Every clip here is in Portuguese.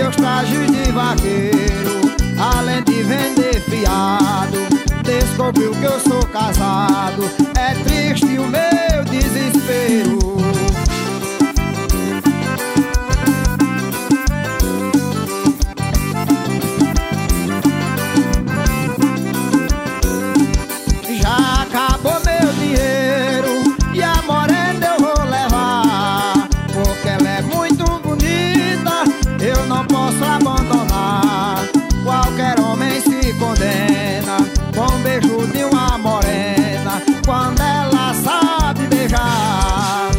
meus trajes de vaqueiro, além de vender fiado, descobriu que eu sou casado. É triste o meu desespero. Já acabou meu dinheiro e a morena eu vou levar, porque ela é muito bonita, eu não posso abandonar. Qualquer homem se condena com um beijo de uma morena, quando ela sabe beijar.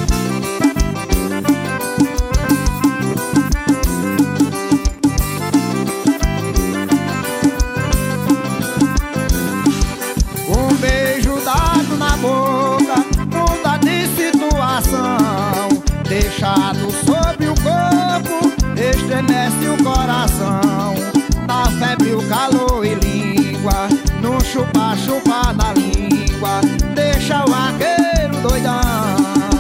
Um beijo dado na boca muda de situação, deixado sobre o corpo estremece o coração. Na febre o calor e língua, no chupa-chupa na língua, deixa o vaqueiro doidão.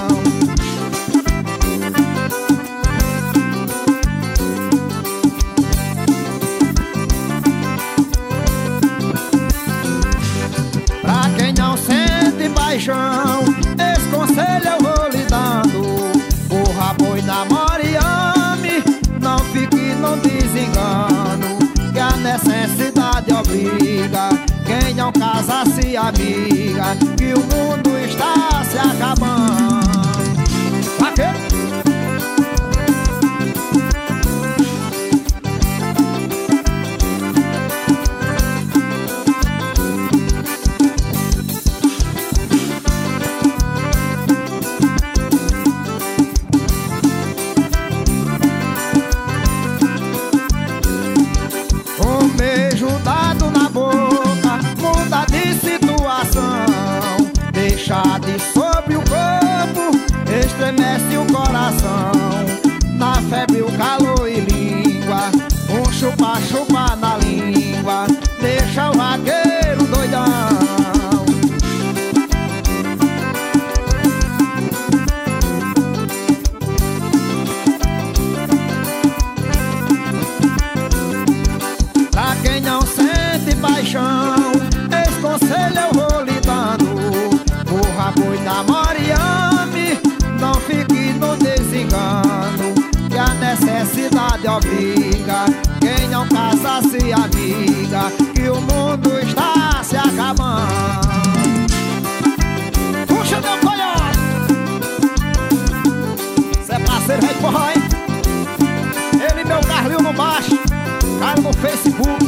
Pra quem não sente paixão, esse conselho eu vou lhe dando: corra, boi, namore e ame, não fique no desengano, que a necessidade obriga quem não casa se amiga, que o mundo está se acabando. Vaqueiro! Um beijo dado na boca muda de situação, deixado sobre o corpo estremece o coração. Na febre o calor e língua, um chupa-chupa na língua, deixa o vaqueiro doidão. Pra quem não sente paixão, esse conselho eu vou lhe dando: corra, boi, namore e ame, não fique no desengano, que a necessidade obriga quem não casa se amiga, que o mundo está se acabando. Puxa meu coiote! Cê é parceiro, Red Boy. Ele e meu Carlinho no baixo, cara no Facebook.